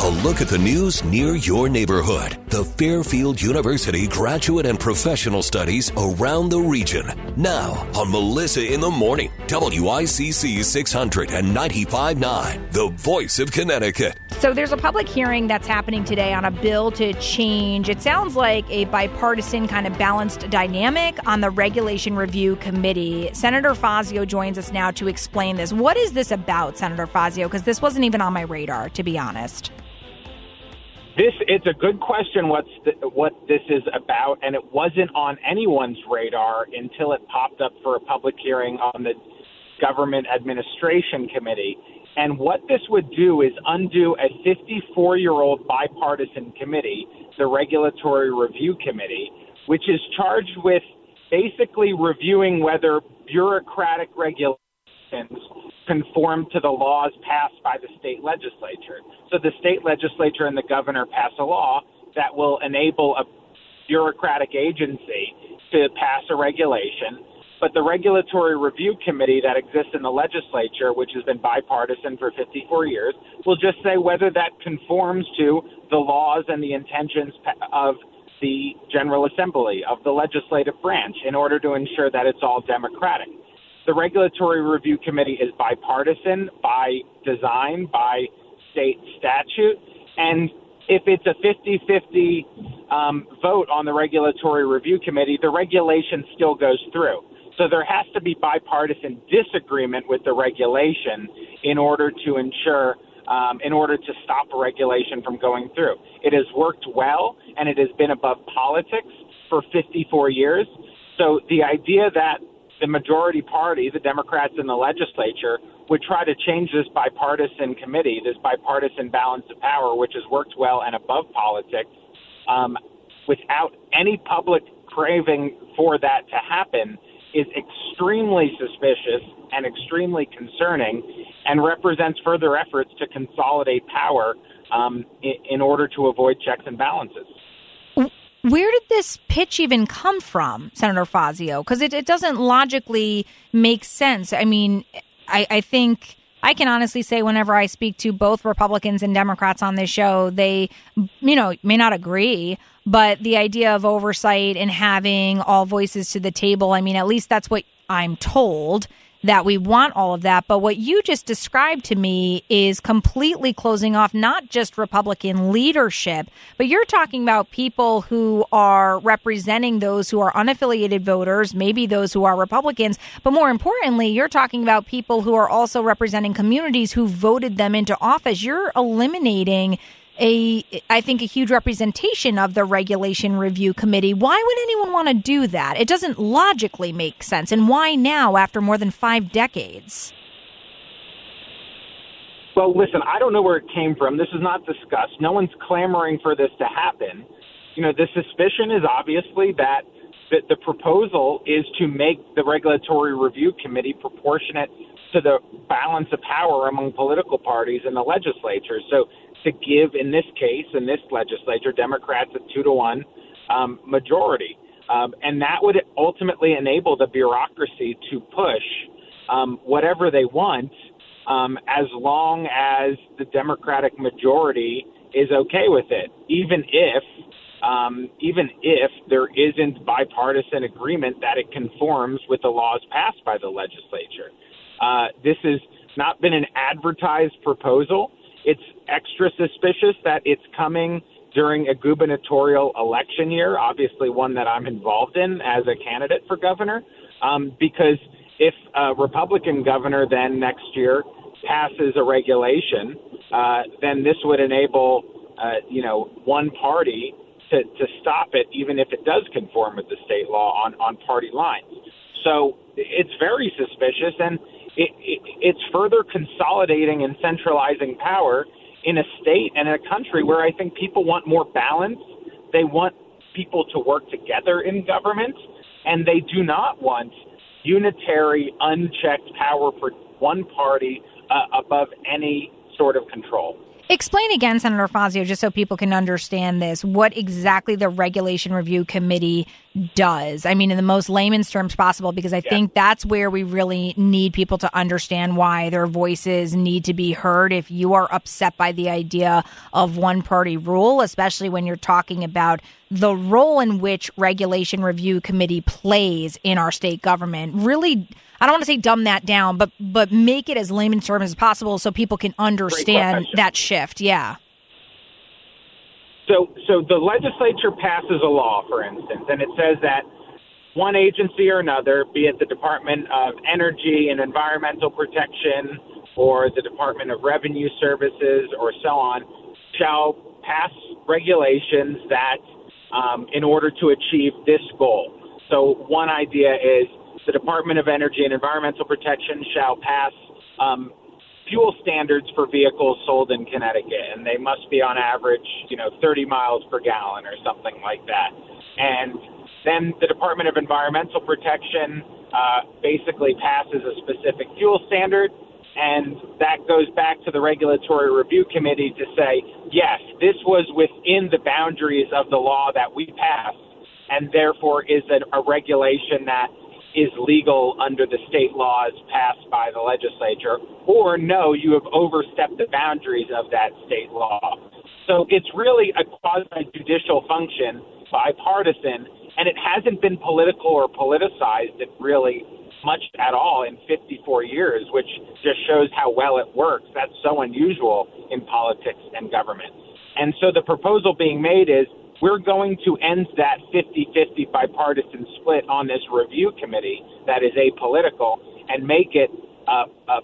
A look at the news near your neighborhood. The Fairfield University Graduate and Professional Studies around the region. Now on Melissa in the Morning, WICC 695.9, the voice of Connecticut. So there's a public hearing that's happening today on a bill to change, it sounds like, a bipartisan kind of balanced dynamic on the Regulation Review Committee. Senator Fazio joins us now to explain this. What is this about, Senator Fazio? Because this wasn't even on my radar, to be honest. It's a good question what this is about, and it wasn't on anyone's radar until it popped up for a public hearing on the Government Administration Committee. And what this would do is undo a 54-year-old bipartisan committee, the Regulatory Review Committee, which is charged with basically reviewing whether bureaucratic regulations conform to the laws passed by the state legislature. So the state legislature and the governor pass a law that will enable a bureaucratic agency to pass a regulation. But the Regulatory Review Committee that exists in the legislature, which has been bipartisan for 54 years, will just say whether that conforms to the laws and the intentions of the General Assembly, of the legislative branch, in order to ensure that it's all democratic. The Regulatory Review Committee is bipartisan by design, by state statute, and if it's a 50-50 vote on the Regulatory Review Committee, the regulation still goes through. So there has to be bipartisan disagreement with the regulation in order to ensure, in order to stop a regulation from going through. It has worked well, and it has been above politics for 54 years. So the idea that the majority party, the Democrats in the legislature, would try to change this bipartisan committee, this bipartisan balance of power, which has worked well and above politics, without any public craving for that to happen, is extremely suspicious and extremely concerning, and represents further efforts to consolidate power in order to avoid checks and balances. Where did this pitch even come from, Senator Fazio? Because it doesn't logically make sense. I mean, I think I can honestly say whenever I speak to both Republicans and Democrats on this show, they, may not agree, but the idea of oversight and having all voices to the table, I mean, at least that's what I'm told, that we want all of that. But what you just described to me is completely closing off not just Republican leadership, but you're talking about people who are representing those who are unaffiliated voters, maybe those who are Republicans. But more importantly, you're talking about people who are also representing communities who voted them into office. You're eliminating I think a huge representation of the Regulation Review Committee. Why would anyone want to do that? It doesn't logically make sense. And why now, after more than 5 decades? Well, listen, I don't know where it came from. This is not discussed. No one's clamoring for this to happen. The suspicion is obviously that the proposal is to make the Regulatory Review Committee proportionate to the balance of power among political parties in the legislature. So to give, in this case, in this legislature, Democrats a 2-to-1 majority. And that would ultimately enable the bureaucracy to push whatever they want as long as the Democratic majority is okay with it, even if there isn't bipartisan agreement that it conforms with the laws passed by the legislature. This has not been an advertised proposal. It's extra suspicious that it's coming during a gubernatorial election year, obviously one that I'm involved in as a candidate for governor, because if a Republican governor then next year passes a regulation, then this would enable, one party to stop it, even if it does conform with the state law on party lines. So it's very suspicious, and it's further consolidating and centralizing power in a state and in a country where I think people want more balance. They want people to work together in government, and they do not want unitary, unchecked power for one party above any sort of control. Explain again, Senator Fazio, just so people can understand this, what exactly the Regulation Review Committee does. I mean, in the most layman's terms possible, because I think that's where we really need people to understand why their voices need to be heard. If you are upset by the idea of one-party rule, especially when you're talking about the role in which Regulation Review Committee plays in our state government, really, I don't want to say dumb that down, but make it as layman's terms as possible so people can understand that shift. Yeah. So the legislature passes a law, for instance, and it says that one agency or another, be it the Department of Energy and Environmental Protection or the Department of Revenue Services or so on, shall pass regulations that in order to achieve this goal. So one idea is the Department of Energy and Environmental Protection shall pass fuel standards for vehicles sold in Connecticut, and they must be on average, 30 miles per gallon or something like that. And then the Department of Environmental Protection basically passes a specific fuel standard, and that goes back to the Regulatory Review Committee to say, yes, this was within the boundaries of the law that we passed, and therefore is a regulation that is legal under the state laws passed by the legislature, or no, you have overstepped the boundaries of that state law. So it's really a quasi-judicial function, bipartisan, and it hasn't been political or politicized really much at all in 54 years, which just shows how well it works. That's so unusual in politics and government. And so the proposal being made is we're going to end that 50-50 bipartisan split on this review committee that is apolitical and make it a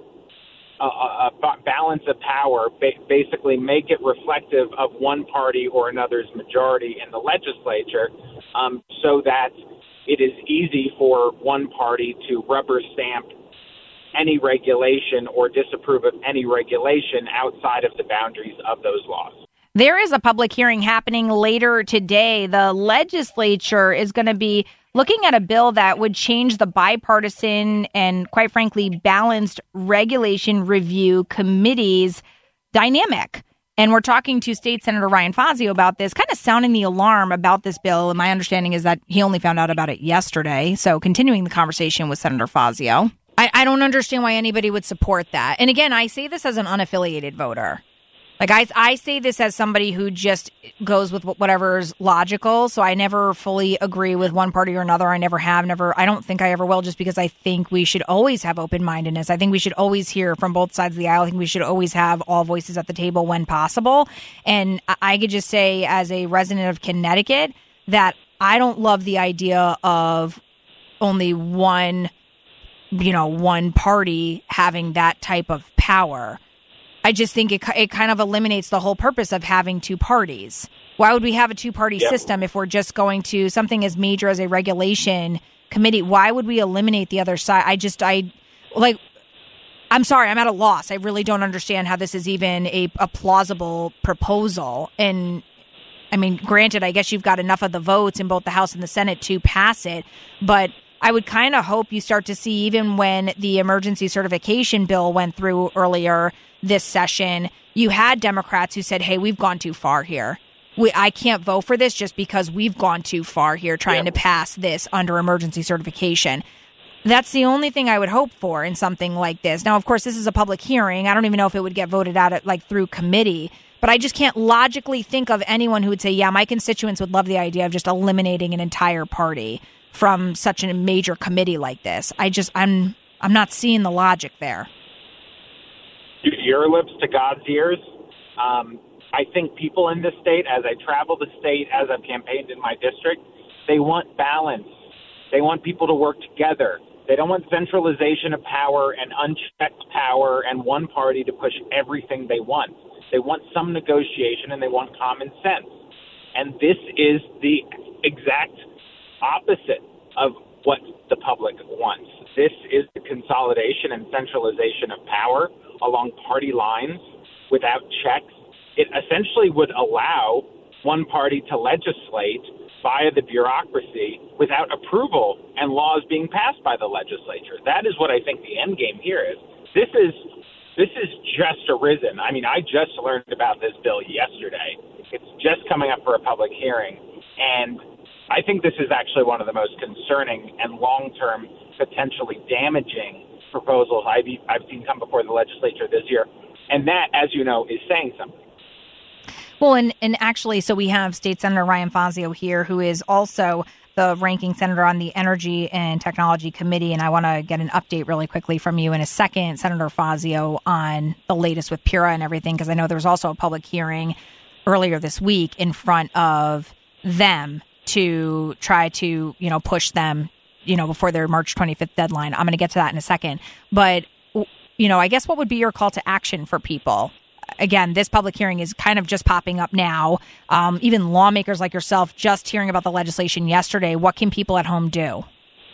balance of power, basically make it reflective of one party or another's majority in the legislature, so that it is easy for one party to rubber stamp any regulation or disapprove of any regulation outside of the boundaries of those laws. There is a public hearing happening later today. The legislature is going to be looking at a bill that would change the bipartisan and, quite frankly, balanced Regulation Review Committee's dynamic. And we're talking to State Senator Ryan Fazio about this, kind of sounding the alarm about this bill. And my understanding is that he only found out about it yesterday. So continuing the conversation with Senator Fazio. I don't understand why anybody would support that. And again, I say this as an unaffiliated voter. Like, I say this as somebody who just goes with whatever's logical. So I never fully agree with one party or another. I don't think I ever will, just because I think we should always have open-mindedness. I think we should always hear from both sides of the aisle. I think we should always have all voices at the table when possible. And I could just say, as a resident of Connecticut, that I don't love the idea of only one party having that type of power. I just think it kind of eliminates the whole purpose of having two parties. Why would we have a two-party system if we're just going to something as major as a regulation committee? Why would we eliminate the other side? I'm sorry, I'm at a loss. I really don't understand how this is even a plausible proposal. And I mean, granted, I guess you've got enough of the votes in both the House and the Senate to pass it, but I would kind of hope you start to see, even when the emergency certification bill went through earlier this session, you had Democrats who said, hey, we've gone too far here. I can't vote for this just because we've gone too far here trying to pass this under emergency certification. That's the only thing I would hope for in something like this. Now, of course, this is a public hearing. I don't even know if it would get voted out through committee, but I just can't logically think of anyone who would say, yeah, my constituents would love the idea of just eliminating an entire party from such a major committee like this. I'm not seeing the logic there. Your lips to God's ears. I think people in this state, as I travel the state, as I've campaigned in my district, they want balance. They want people to work together. They don't want centralization of power and unchecked power and one party to push everything they want. They want some negotiation, and they want common sense. And this is the exact opposite of what the public wants. This is the consolidation and centralization of power along party lines without checks. It essentially would allow one party to legislate via the bureaucracy without approval and laws being passed by the legislature. That is what I think the end game here is. This is This is just arisen. I mean, I just learned about this bill yesterday. It's just coming up for a public hearing. And I think this is actually one of the most concerning and long-term, potentially damaging proposals I've seen come before the legislature this year. And that, as you know, is saying something. Well, and actually, so we have State Senator Ryan Fazio here, who is also the ranking senator on the Energy and Technology Committee. And I want to get an update really quickly from you in a second, Senator Fazio, on the latest with PURA and everything, because I know there was also a public hearing earlier this week in front of them to try to, push them, before their March 25th deadline. I'm going to get to that in a second. But, I guess what would be your call to action for people? Again, this public hearing is kind of just popping up now. Even lawmakers like yourself just hearing about the legislation yesterday. What can people at home do?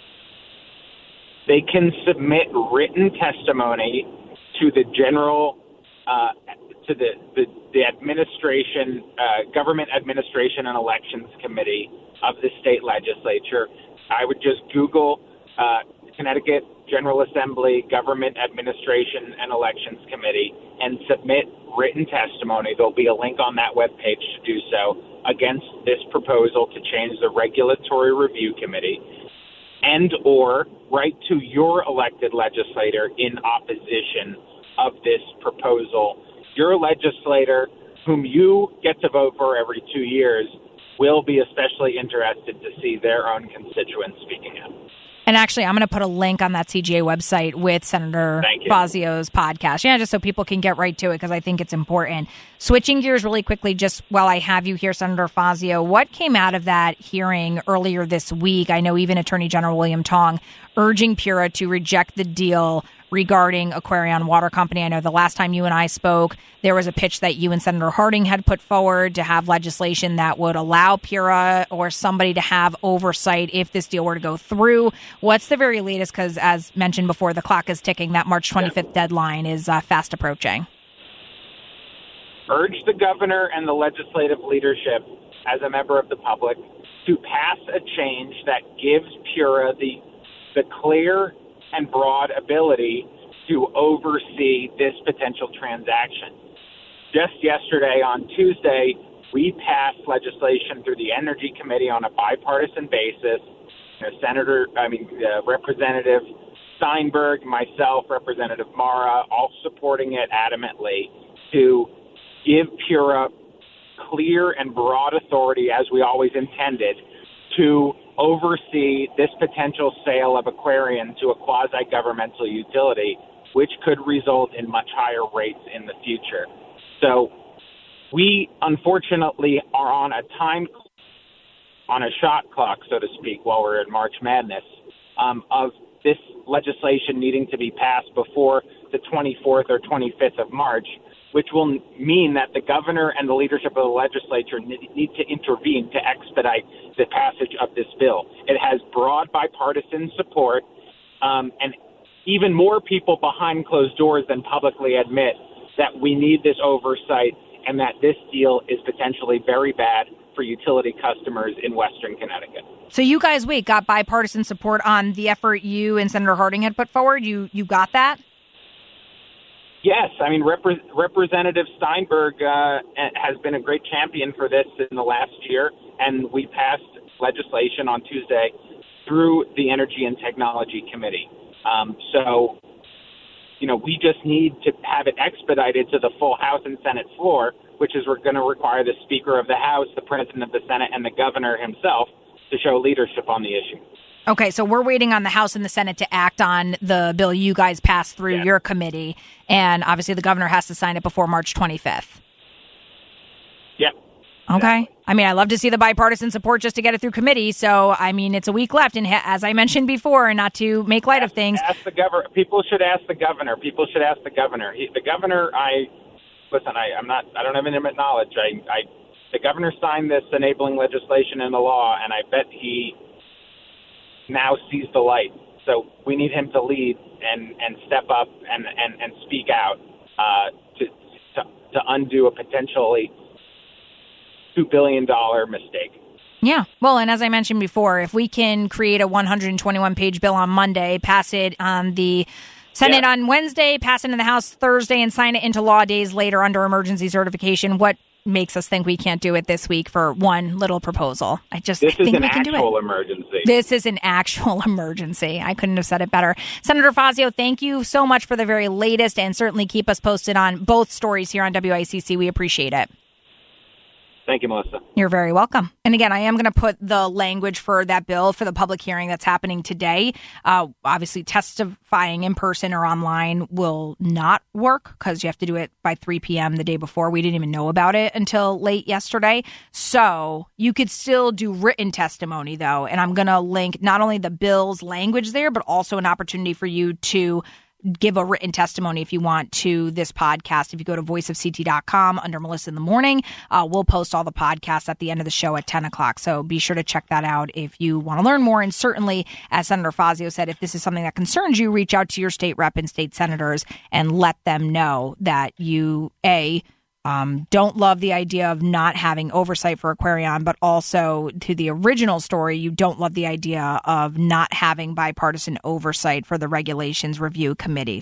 They can submit written testimony to the general, to the administration, Government Administration and Elections Committee of the state legislature. I would just Google Connecticut General Assembly Government Administration and Elections Committee and submit written testimony. There'll be a link on that webpage to do so against this proposal to change the Regulatory Review Committee, and or write to your elected legislator in opposition of this proposal. Your legislator, whom you get to vote for every 2 years, will be especially interested to see their own constituents speaking out. And actually, I'm going to put a link on that CGA website with Senator Fazio's podcast. Yeah, just so people can get right to it, because I think it's important. Switching gears really quickly, just while I have you here, Senator Fazio, what came out of that hearing earlier this week? I know even Attorney General William Tong urging PURA to reject the deal regarding Aquarion Water Company. I know the last time you and I spoke, there was a pitch that you and Senator Harding had put forward to have legislation that would allow PURA or somebody to have oversight if this deal were to go through. What's the very latest? Because as mentioned before, the clock is ticking. That March 25th deadline is fast approaching. Urge the governor and the legislative leadership as a member of the public to pass a change that gives PURA the clear and broad ability to oversee this potential transaction. Just yesterday, on Tuesday, we passed legislation through the Energy Committee on a bipartisan basis. Representative Steinberg, myself, Representative Mara, all supporting it adamantly to give PURA clear and broad authority, as we always intended, to oversee this potential sale of Aquarion to a quasi-governmental utility, which could result in much higher rates in the future. So we, unfortunately, are on a shot clock, so to speak, while we're in March Madness, of this legislation needing to be passed before the 24th or 25th of March, which will mean that the governor and the leadership of the legislature need to intervene to expedite the passage of this bill. It has broad bipartisan support, and even more people behind closed doors than publicly admit that we need this oversight and that this deal is potentially very bad for utility customers in Western Connecticut. So you guys, got bipartisan support on the effort you and Senator Harding had put forward? You got that? Yes, I mean, Representative Steinberg has been a great champion for this in the last year, and we passed legislation on Tuesday through the Energy and Technology Committee. We just need to have it expedited to the full House and Senate floor, which is we're going to require the Speaker of the House, the President of the Senate, and the Governor himself to show leadership on the issue. Okay, so we're waiting on the House and the Senate to act on the bill you guys passed through your committee, and obviously the governor has to sign it before March 25th. Yep. Okay. Exactly. I mean, I love to see the bipartisan support just to get it through committee. So, I mean, it's a week left, and as I mentioned before, and not to make light of things. Ask the governor. People should ask the governor. The governor, I don't have intimate knowledge. The governor signed this enabling legislation into law, and I bet he now sees the light. So we need him to lead and step up and speak out to undo a potentially $2 billion mistake. Yeah. Well, and as I mentioned before, if we can create a 121-page bill on Monday, pass it on the Send it on Wednesday, pass it in the House Thursday, and sign it into law days later under emergency certification. What makes us think we can't do it this week for one little proposal? I think we can do it. This is an actual emergency. This is an actual emergency. I couldn't have said it better. Senator Fazio, thank you so much for the very latest, and certainly keep us posted on both stories here on WICC. We appreciate it. Thank you, Melissa. You're very welcome. And again, I am going to put the language for that bill for the public hearing that's happening today. Obviously, testifying in person or online will not work because you have to do it by 3 p.m. the day before. We didn't even know about it until late yesterday. So you could still do written testimony, though. And I'm going to link not only the bill's language there, but also an opportunity for you to give a written testimony if you want to this podcast. If you go to voiceofct.com under Melissa in the Morning, we'll post all the podcasts at the end of the show at 10 o'clock. So be sure to check that out if you want to learn more. And certainly, as Senator Fazio said, if this is something that concerns you, reach out to your state rep and state senators and let them know that you, don't love the idea of not having oversight for Aquarion, but also to the original story, you don't love the idea of not having bipartisan oversight for the Regulations Review Committee.